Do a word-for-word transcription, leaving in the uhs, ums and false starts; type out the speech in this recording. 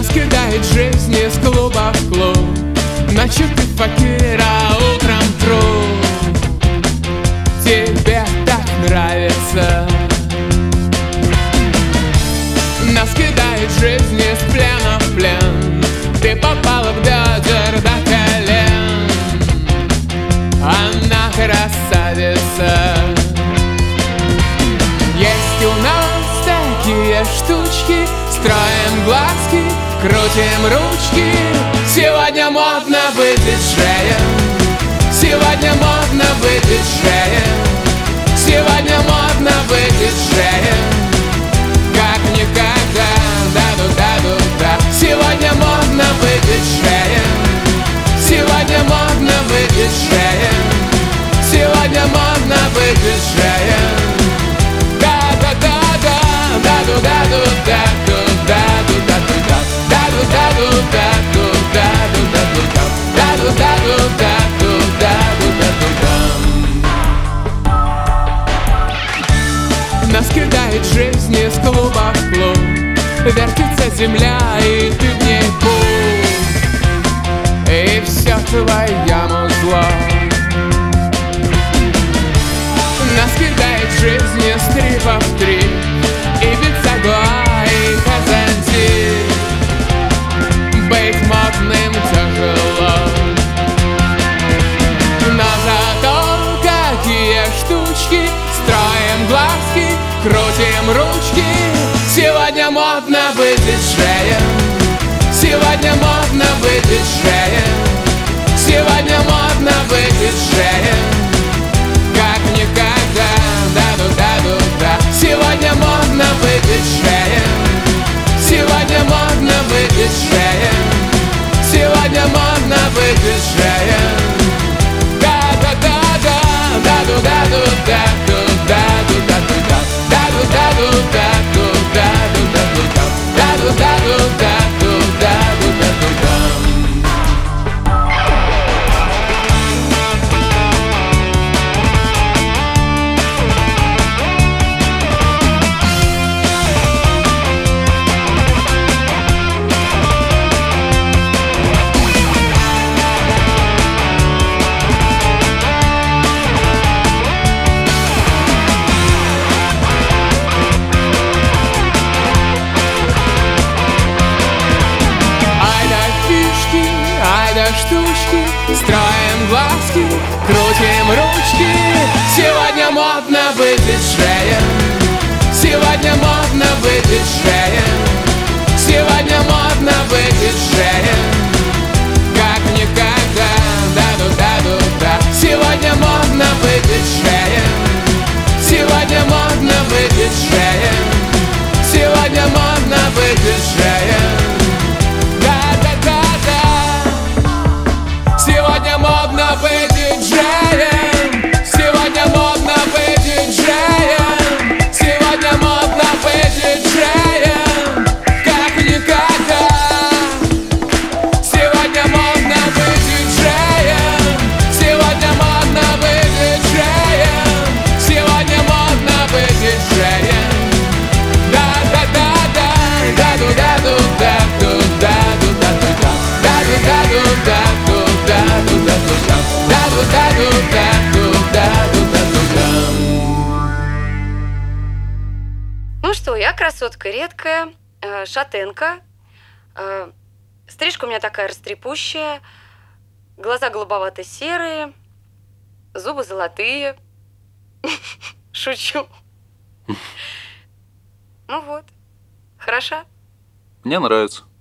Нас кидает жизнь из клуба в клуб. Ночью ты факир, а утром труп. Тебе так нравится. Нас кидает жизнь из плена в плен. Ты попала в бедер до колен. Она красавица. Есть у нас такие штучки. Строим глазки, крутим ручки. Сегодня модно быть диджеем. Сегодня модно быть диджеем. Сегодня модно быть диджеем. Как никогда, да-ду-да-ду-да. Сегодня модно быть диджеем. Сегодня модно быть диджеем. Сегодня модно быть диджеем. Да-да-да-да, да-ду-да-ду-да. Нас кидает жизнь из клуба в клуб. Вертится земля, и ты в ней пуп. И все твоему зло. Нас кидает жизнь из трипа в трип. И Бицагуа, и Казанти. Быть модным тяжело. Но зато какие штучки. Строим глазки, крутим ручки. Сегодня модно быть диджеем. Сегодня модно быть диджеем. Сегодня модно быть диджеем. Как никогда, да-ду-да-ду-да. Сегодня модно быть диджеем. Сегодня модно быть диджеем. Сегодня модно быть диджеем. Да-да-да-да, да-ду-да-ду-да. Штучки, строим глазки, крутим ручки. Сегодня модно быть диджеем. Сегодня модно быть диджеем. Сегодня модно быть диджеем. Как никогда, да-ду-да-ду-да. Сегодня модно быть диджеем. Сегодня модно быть диджеем. Сегодня модно быть диджеем. Сегодня модно быть диджеем. Сегодня модно быть диджеем. Сегодня модно быть диджеем. Как никогда. Сегодня модно быть диджеем. Сегодня модно быть диджеем. Сегодня модно быть диджеем. Да-да-да-да, да-ду-да-ду-да, ду-да-ду-да-ду-да, да-ду-да-ду-да. Ну что, я красотка редкая, э, шатенка, э, стрижка у меня такая растрепущая, глаза голубовато-серые, зубы золотые. Шучу. Ну вот, хороша. Мне нравится.